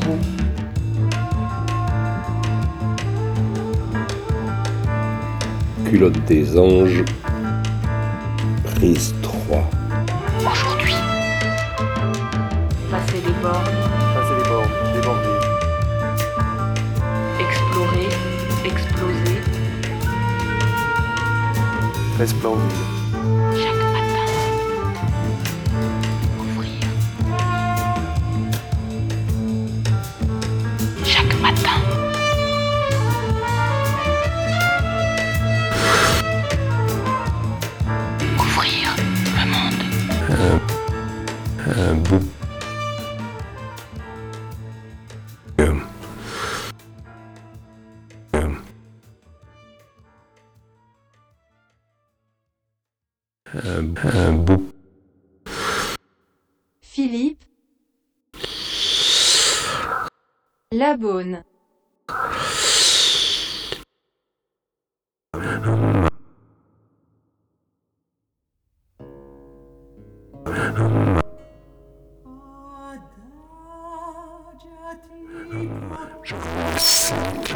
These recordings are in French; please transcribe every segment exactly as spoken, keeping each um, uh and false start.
vous. Culotte des anges, prise trois. Aujourd'hui. Passer les bornes, Passer les bornes, déborder. explorer, exploser. Resplendir. Chaque matin. Ouvrir. Chaque matin. Ouvrir le monde. Un bout. Euh, euh, un, un bout. Philippe Labonne. Je vois cinq.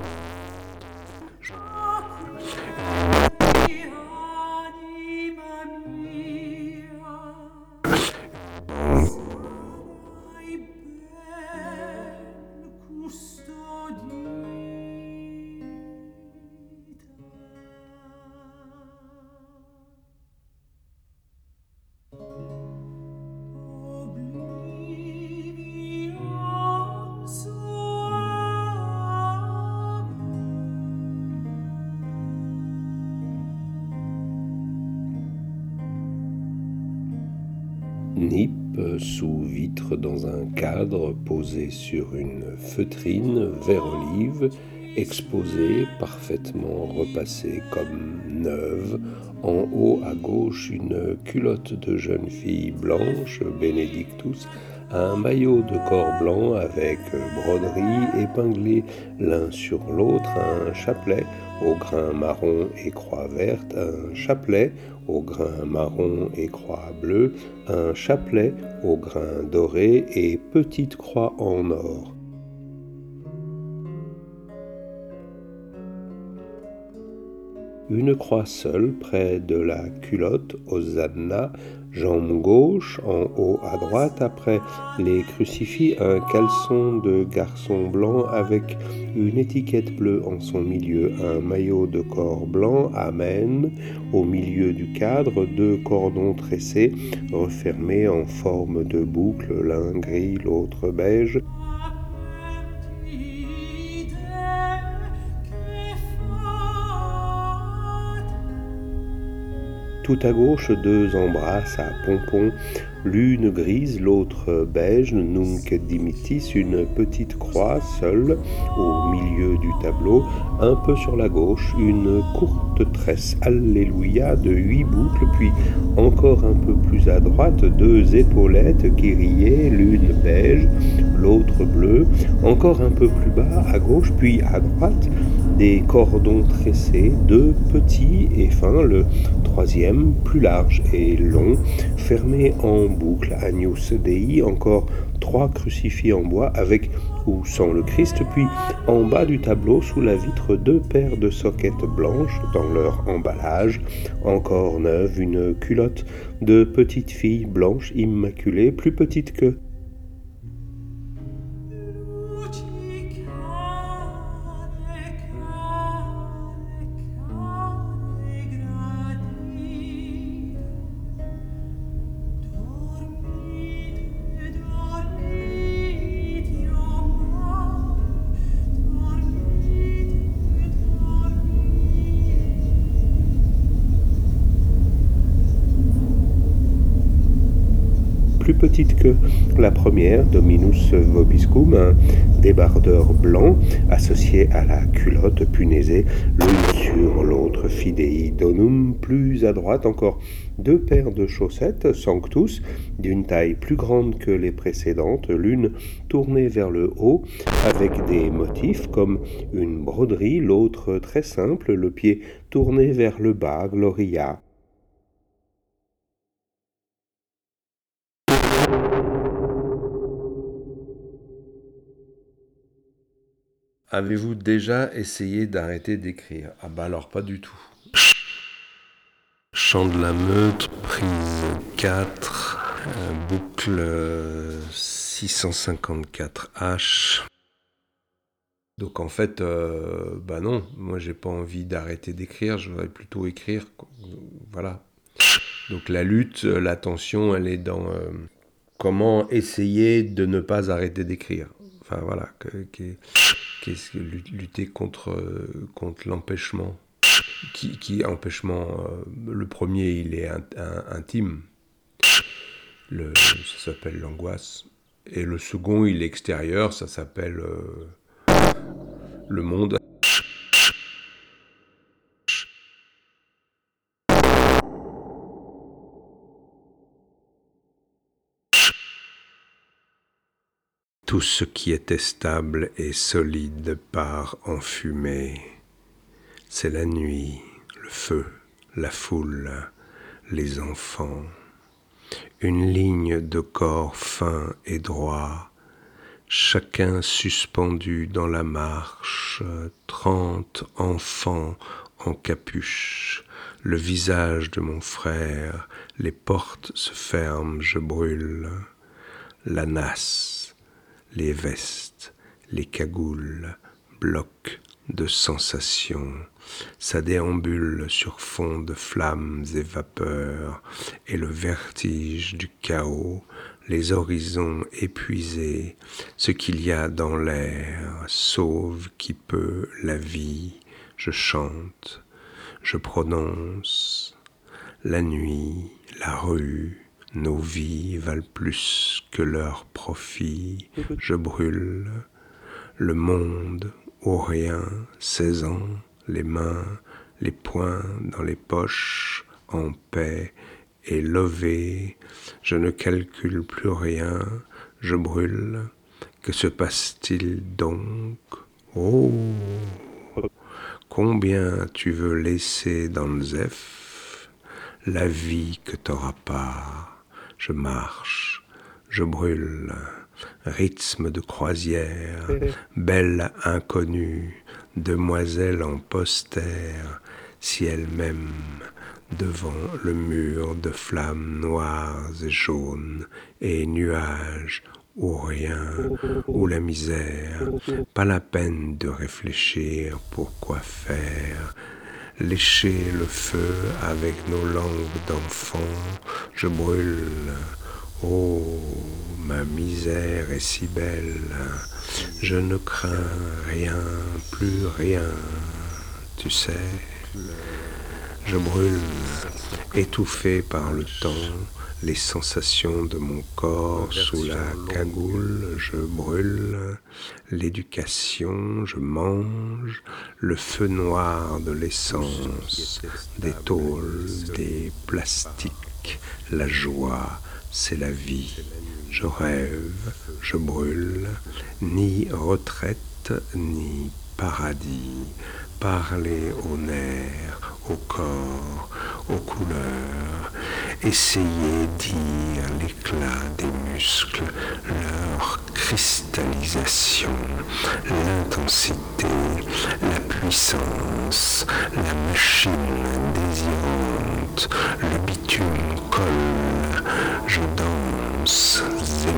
Nippe sous vitre dans un cadre posé sur une feutrine vert olive, exposée, parfaitement repassée comme neuve. En haut à gauche, une culotte de jeune fille blanche, Benedictus, un maillot de corps blanc avec broderie épinglée l'un sur l'autre, un chapelet au grain marron et croix verte, un chapelet au grain marron et croix bleue, un chapelet au grain doré et petite croix en or. Une croix seule près de la culotte, Hosanna, jambe gauche, en haut à droite, après les crucifix, un caleçon de garçon blanc avec une étiquette bleue en son milieu, un maillot de corps blanc, Amen, au milieu du cadre, deux cordons tressés, refermés en forme de boucle, l'un gris, l'autre beige. Tout à gauche, deux embrasses à pompons, l'une grise, l'autre beige, nunc dimittis, une petite croix seule au milieu du tableau, un peu sur la gauche, une courte tresse, Alléluia, de huit boucles, puis encore un peu plus à droite, deux épaulettes qui riaient, l'une beige, l'autre bleue, encore un peu plus bas à gauche, puis à droite, des cordons tressés, deux petits et fins, le troisième plus large et long, fermé en boucle, Agnus Dei, encore trois crucifix en bois avec ou sans le Christ, puis en bas du tableau, sous la vitre, deux paires de soquettes blanches dans leur emballage, encore neuve, une culotte de petite fille blanche immaculée, plus petite que plus petite que la première, Dominus Vobiscum, un débardeur blanc associé à la culotte punaisée, l'une sur l'autre, Fidei Donum, plus à droite encore deux paires de chaussettes, Sanctus, d'une taille plus grande que les précédentes, l'une tournée vers le haut avec des motifs comme une broderie, l'autre très simple, le pied tourné vers le bas, Gloria. Avez-vous déjà essayé d'arrêter d'écrire? Ah bah alors pas du tout. Chant de la Meute, prise quatre, euh, boucle euh, six cent cinquante-quatre H. Donc en fait, euh, bah non, moi j'ai pas envie d'arrêter d'écrire, je voudrais plutôt écrire, quoi. Voilà. Donc la lutte, la tension, elle est dans euh, comment essayer de ne pas arrêter d'écrire. Enfin voilà, que, que, que, lutter contre, euh, contre l'empêchement. Qui, qui empêchement, euh, le premier il est in, in, intime, le, ça s'appelle l'angoisse, et le second il est extérieur, ça s'appelle euh, le monde. Tout ce qui était stable et solide part en fumée. C'est la nuit, le feu, la foule, les enfants. Une ligne de corps fins et droits, chacun suspendu dans la marche, trente enfants en capuche, le visage de mon frère, les portes se ferment, je brûle, la nasse, les vestes, les cagoules, blocs de sensations, ça déambule sur fond de flammes et vapeurs, et le vertige du chaos, les horizons épuisés, ce qu'il y a dans l'air, sauve qui peut la vie, je chante, je prononce, la nuit, la rue, nos vies valent plus que leurs profits, je brûle, le monde au rien, seize ans, les mains, les poings dans les poches, en paix et levés, je ne calcule plus rien, je brûle, que se passe-t-il donc? Oh, combien tu veux laisser dans le zef, la vie que t'auras pas, je marche, je brûle, rythme de croisière, belle inconnue, demoiselle en poster, ciel même, devant le mur de flammes noires et jaunes, et nuages, ou rien, ou la misère, pas la peine de réfléchir pour quoi faire, lécher le feu avec nos langues d'enfants, je brûle, oh, ma misère est si belle, je ne crains rien, plus rien, tu sais, je brûle, étouffé par le temps, les sensations de mon corps sous la cagoule, je brûle, l'éducation, je mange, le feu noir de l'essence, des tôles, des plastiques, la joie, c'est la vie, je rêve, je brûle, ni retraite, ni paradis, parler aux nerfs, au corps, aux couleurs, essayer dire l'éclat des muscles, leur cristallisation, l'intensité, la puissance, la machine désirante, le bitume colle, je danse, zim,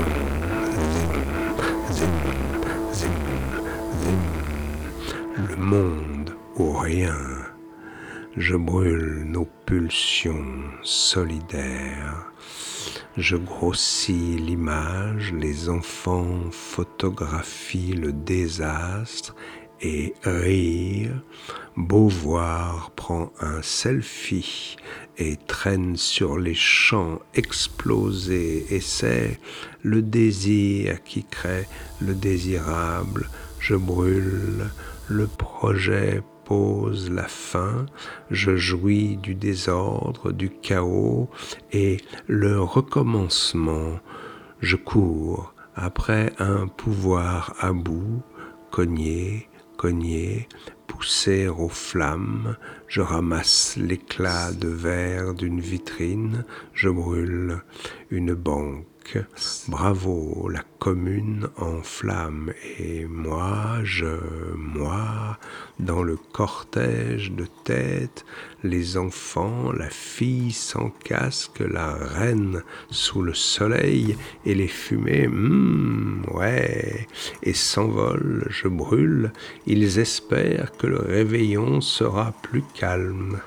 zim, zim, zim, zim, le monde au rien. Je brûle nos pulsions solidaires, je grossis l'image, les enfants photographient le désastre et rire, Beauvoir prend un selfie et traîne sur les champs explosés et c'est le désir qui crée le désirable, je brûle, le projet pose la fin, je jouis du désordre, du chaos et le recommencement. Je cours après un pouvoir à bout, cogner, cogner, pousser aux flammes, je ramasse l'éclat de verre d'une vitrine, je brûle une banque. Bravo, la commune en flammes. Et moi, je, moi, dans le cortège de tête, les enfants, la fille sans casque, la reine sous le soleil, et les fumées, hum, ouais, et s'envolent, je brûle, ils espèrent que le réveillon sera plus calme.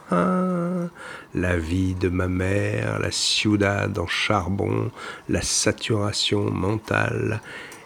La vie de ma mère, la ciudad en charbon, la saturation mentale,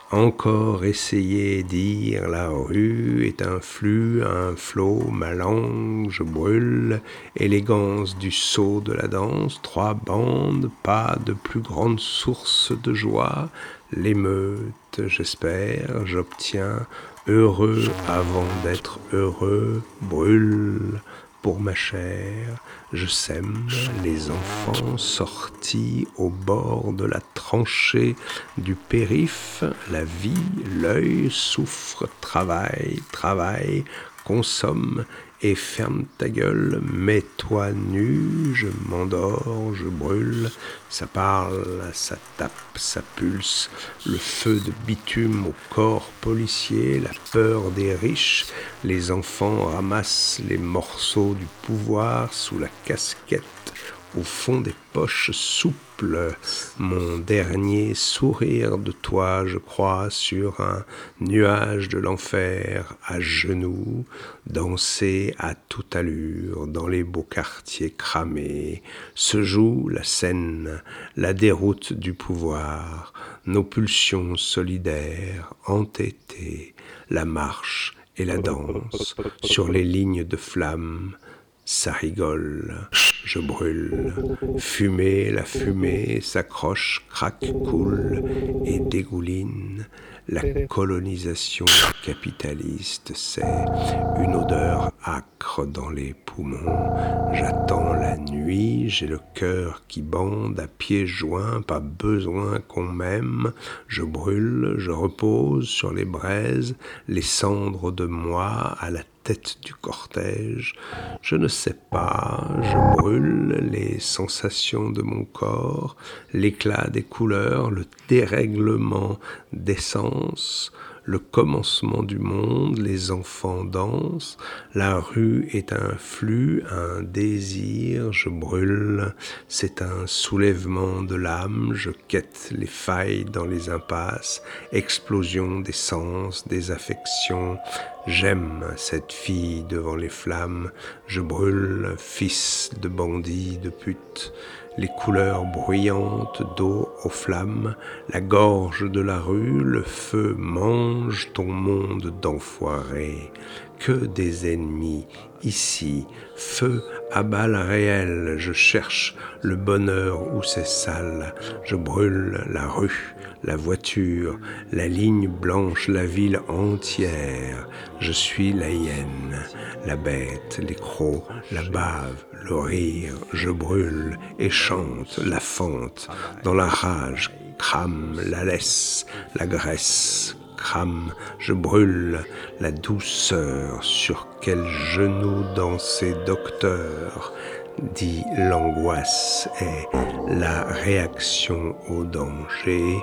encore essayer dire la rue est un flux, un flot, ma langue, je brûle, élégance du saut de la danse, trois bandes, pas de plus grande source de joie, l'émeute, j'espère, j'obtiens, heureux avant d'être heureux, brûle. Pour ma chair, je sème les enfants sortis au bord de la tranchée du périph', la vie, l'œil souffre, travaille, travaille, consomme et ferme ta gueule, mets-toi nu, je m'endors, je brûle, ça parle, ça tape, ça pulse, le feu de bitume au corps policier, la peur des riches, les enfants ramassent les morceaux du pouvoir sous la casquette, au fond des poches souples, mon dernier sourire de toi, je crois, sur un nuage de l'enfer, à genoux, danser à toute allure dans les beaux quartiers cramés, se joue la scène, la déroute du pouvoir, nos pulsions solidaires, entêtées, la marche et la danse sur les lignes de flammes. Ça rigole, je brûle, fumée, la fumée s'accroche, craque, coule et dégouline. La colonisation capitaliste, c'est une odeur âcre dans les poumons. J'attends la nuit, j'ai le cœur qui bande à pieds joints, pas besoin qu'on m'aime. Je brûle, je repose sur les braises, les cendres de moi à la tête du cortège. Je ne sais pas, je brûle les sensations de mon corps, l'éclat des couleurs, le dérèglement des sens, le commencement du monde, les enfants dansent, la rue est un flux, un désir, je brûle, c'est un soulèvement de l'âme, je quête les failles dans les impasses, explosion des sens, des affections, j'aime cette fille devant les flammes, je brûle, fils de bandit, de pute, les couleurs bruyantes d'eau aux flammes, la gorge de la rue, le feu mange ton monde d'enfoirés. Que des ennemis, ici, feu à balles réelles, je cherche le bonheur où c'est sale, je brûle la rue, la voiture, la ligne blanche, la ville entière, je suis la hyène, la bête, les crocs, la bave, le rire, je brûle et chante la fente, dans la rage, crame la laisse, la graisse, crame, je brûle la douceur, sur quel genou danser docteur, dit l'angoisse est la réaction au danger,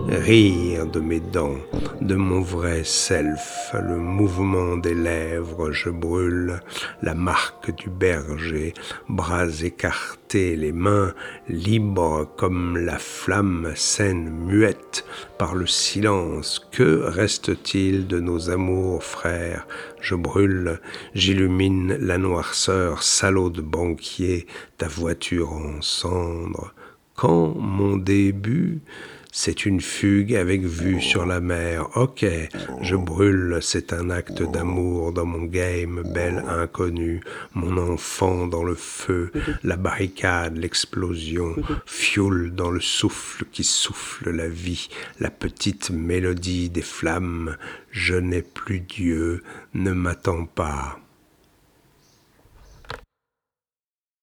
rire de mes dents, de mon vrai self, le mouvement des lèvres, je brûle, la marque du berger, bras écartés, les mains libres comme la flamme, scène muette par le silence, que reste-t-il de nos amours frères? Je brûle, j'illumine la noirceur, salaud de banquier, ta voiture en cendres. Quand mon début, c'est une fugue avec vue sur la mer. Ok, je brûle, c'est un acte d'amour dans mon game, belle inconnue, mon enfant dans le feu, la barricade, l'explosion, fioul dans le souffle qui souffle la vie, la petite mélodie des flammes. Je n'ai plus Dieu, ne m'attends pas.